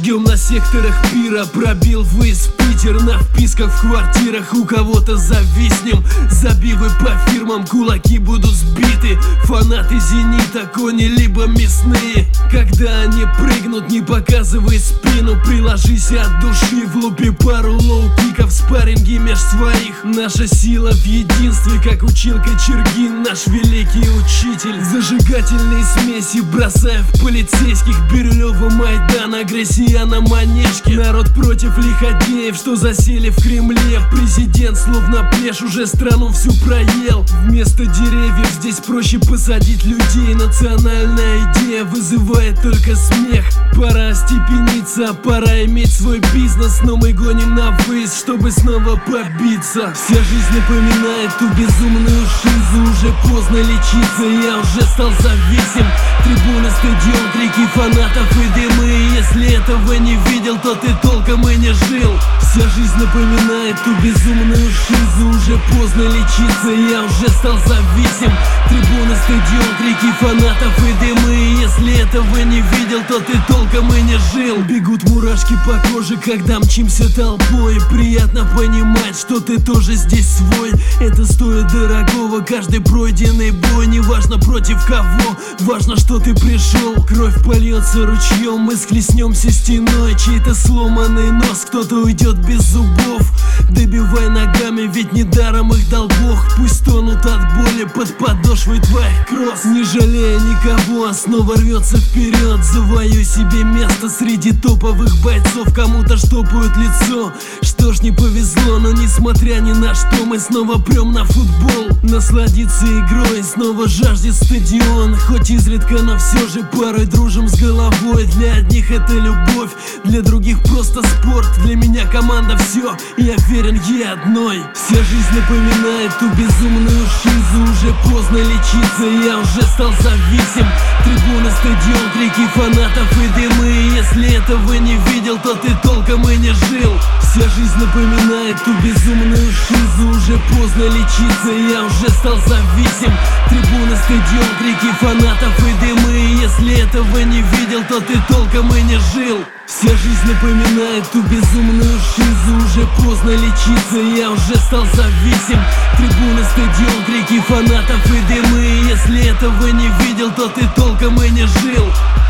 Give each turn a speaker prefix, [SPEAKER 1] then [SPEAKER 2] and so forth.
[SPEAKER 1] Ждем на секторах пира, пробил выезд в Питер. На вписках в квартирах у кого-то зависнем. Забивы по фирмам, кулаки будут сбиты. Фанаты Зенита, кони либо мясные. Когда они прыгнут, не показывай спину. Приложись от души, влупи пару лоу-киков. Спарринги меж своих. Наша сила в единстве, как учил Кочергин, наш великий учитель. Зажигательные смеси бросая в полицейских. Бирюлева, Майдан, агрессия на манежке. Народ против лиходеев, что засели в Кремле. Президент словно плешь уже страну всю проел. Вместо деревьев здесь проще посадить людей. Национальная идея вызывает только смех. Пора остепениться, пора иметь свой бизнес. Но мы гоним на выезд, чтобы снова побиться. Вся жизнь напоминает ту безумную шизу. Уже поздно лечиться, я уже стал зависим. Трибуны, стадион, крики фанатов и дымы. Если этого не видел, то ты толком и не жил. Вся жизнь напоминает ту безумную шизу. Уже поздно лечиться, я уже стал зависим. Трибуны, стадион, крики фанатов и дымы. Если этого не видел, то ты толком и не жил. Бегут мурашки по коже, когда мчимся толпой. Приятно понимать, что ты тоже здесь свой. Это стоит дорогого, каждый пройденный бой. Неважно против кого, важно, что ты пришел. Кровь польется ручьем, мы схлестнемся стеной. Чей-то сломанный нос, кто-то уйдет без зубов. Добивай ногами, ведь недаром их дал Бог. Пусть тонут от боли под подошвой твоих кросс. Не жалея никого, снова рвется вперед. Завоюй себе место среди топовых бойцов. Кому-то штопают лицо, что ж не повезло. Но несмотря ни на что, мы снова прем на футбол. Насладиться игрой, снова жаждет стадион. Хоть изредка, но все же порой дружим с головой. Для одних это любовь, для других просто спорт. Для меня команда все, я верен ей одной. Вся жизнь напоминает ту безумную шизу. Уже поздно лечиться, я уже стал зависим. Трибуны, стадион, крики фанатов и дымы. Если этого не видел, то ты толком и не жил. Вся жизнь напоминает ту безумную шизу. Уже поздно лечиться, я уже стал зависим. Трибуны, стадион, крики фанатов и дымы. Если этого не видел, то ты толком и не жил. Вся жизнь напоминает ту безумную шизу. Уже поздно лечиться, я уже стал зависим. Трибуны, стадион, крики фанатов и дымы. Если этого не видел, то ты толком и не жил.